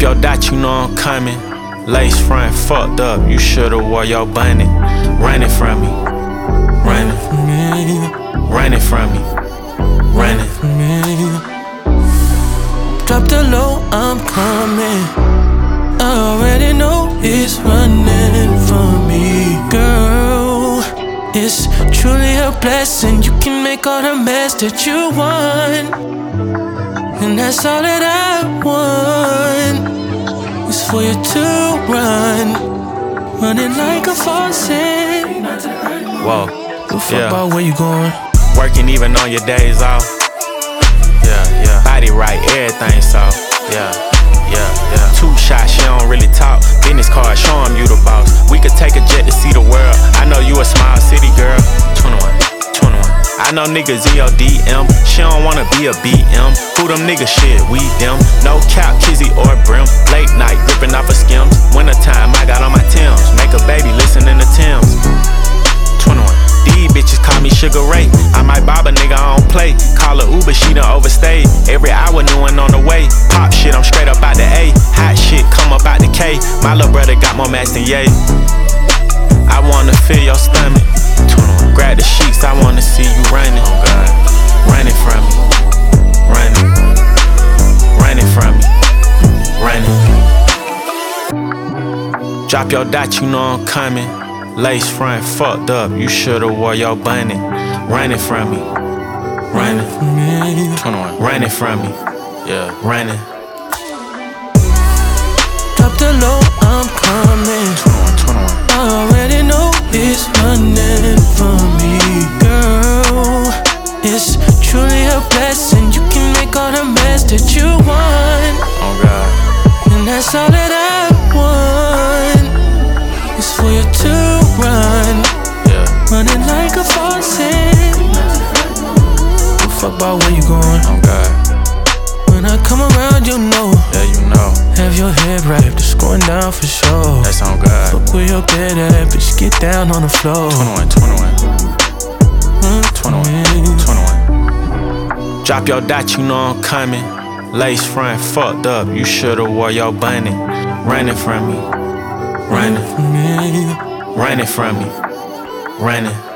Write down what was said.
your dot, you know I'm coming. Lace front fucked up, you should've wore your bunny. Running from me, running from me, running from me, running from me. Drop the low, I'm coming. I already know it's running from me, girl. It's truly a blessing. You can make all the mess that you want, and that's all that I want. It's for you to run, running like a faucet. Whoa, Don't fuck about where you going. Working even on your days off. Yeah. Body right, everything soft. Yeah. 2 shots, she don't really talk. Business card, show 'em you the boss. We could take a jet to see the world. I know you a small city girl. 21. I know niggas in your DM. She don't wanna be a BM. Who them niggas? Shit, we them. No cap, Kizzy or Brim. Late night, gripping off of Skims. Wintertime, I got on my Timbs. Make a baby listening to Timbs. 21. These bitches call me Sugar Ray. I might bob a nigga on play. Call her Uber, she done overstayed. Every hour, new one on the way. Pop shit, I'm straight up out the A. Hot shit, come up out the K. My little brother got more mass than Ye. I wanna feel your stomach. 21. Grab the sheets, I wanna see you running. Oh God. Running from me. Running. Running from me. Running. Drop your dot, you know I'm coming. Lace front fucked up, you should've wore your bunny. Running from me. Running from me. 21. Running from me. Yeah. Running. Drop the low, I'm coming. 21. I already know it's running from me, girl. It's truly a blessing. You can make all the mess that you want. Oh God. And that's all that I want. It's for you to run. Yeah. Running like a faucet. Don't fuck about where you going. Oh God. When I come around, you know. Yeah, you know. Have your head wrapped, it's going down for sure. That's on God. Fuck where your bed at, bitch, get down on the floor. 21. Drop your dot, you know I'm coming. Lace front fucked up, you should've wore your bunny. Running from me. Running from me. Running from me. Running.